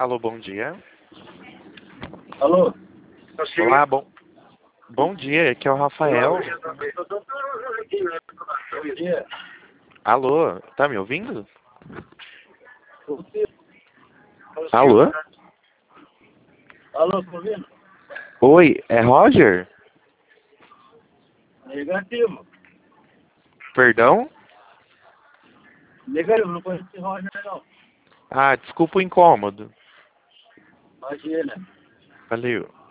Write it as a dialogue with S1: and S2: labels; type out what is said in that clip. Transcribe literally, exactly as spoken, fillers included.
S1: Alô, bom dia.
S2: Alô?
S1: Olá, bom, bom dia, aqui é o Rafael.
S2: Bom dia.
S1: Alô, tá me ouvindo?
S2: Você-
S1: Alô?
S2: Alô, tá ouvindo?
S1: Oi, é Roger?
S2: Negativo.
S1: Perdão?
S2: Negativo, não conheço esse Roger, não.
S1: Ah, desculpa o incômodo.
S2: Imagina.
S1: Valeu.